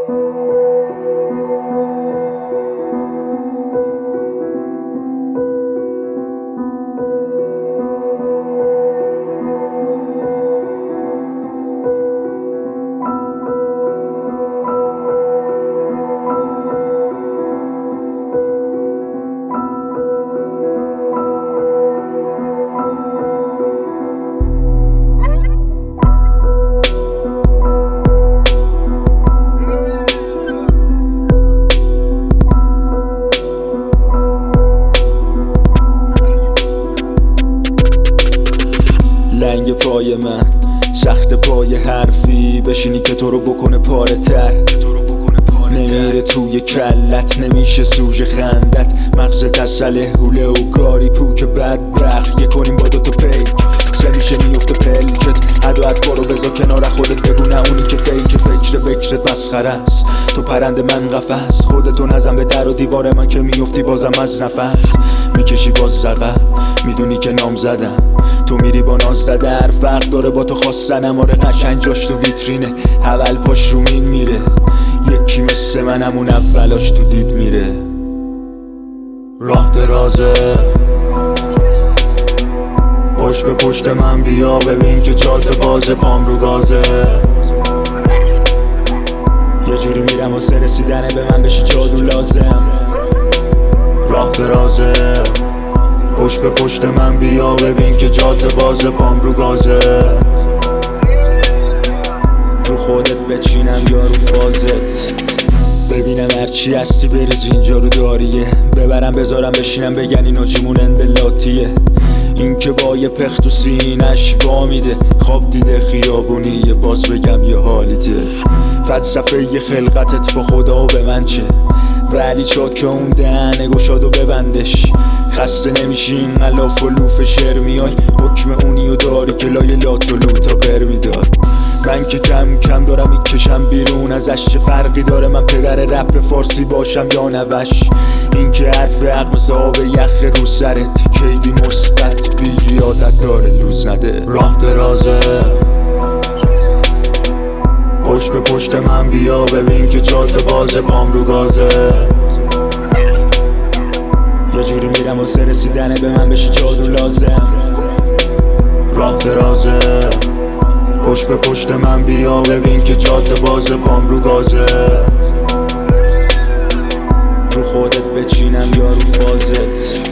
لنگ پای من سخت پای حرفی بشینی که تو رو بکنه پاره تر، نمیره توی کلت، نمیشه سوژه خندت، مغز تسله حوله و کاری پوک بدبخت. یه کنیم با دوتا پیک سه میشه میفته پلکت، عدو اطفا رو بذار کنار خودت، بگو نه اونی که فیک فکرت مسخره است. تو پرنده من قفس، خودتو نزن به در و دیوار من که میفتی بازم از نفس، میکشی باز زقه میدونی که نام زدم، تو میری با ناز در فرق داره با تو خواستنم. آره قشنگ جاش تو ویترینه، اول پاش رو مین میره، یکی مثل منم اون اولاش تو دید میره. راه درازه پشت به پشت من بیا، ببین که جاده بازه، پام رو گازه، یه جوری میرم واسه رسیدنه به من، بشی جادو لازم. راه درازه پشت به پشت من بیا، ببین که جاده بازه، پام رو گازه، رو خودت بچینم یا رو فازت، ببینم هرچی هستی بریز اینجا رو داریه، ببرم بذارم بشینم بگن این آجیمون اندلاتیه، این که با یه پخت تو سینش وامیده، خواب دیده خیابونی یه باز بگم یه حالیده، فلسفه یه خلقتت با خدا و به من چه، ولی چاک اون دهنه گشاد و ببندش، خسته نمیشی این غلاف و لوف شعر میای، حکم اونی و داری که لای لات و لوتا پر میدار. من که کم کم دارم میکشم بیرون ازش، چه فرقی داره من پدر رپ فارسی باشم یا نوش، این که حرف حق مثل آب یخ رو سرت، کیدی مثبت بیگی عادت داره لوز نده. راه درازه پشت به پشت من بیا، ببین که جاده بازه، پام رو گازه، یه جوری میرم واسه رسیدنه به من، بشی جادو لازم. راه درازه پشت به پشت من بیا، ببین که جاده بازه، پام رو گازه، رو خودت بچینم یا رو فازت.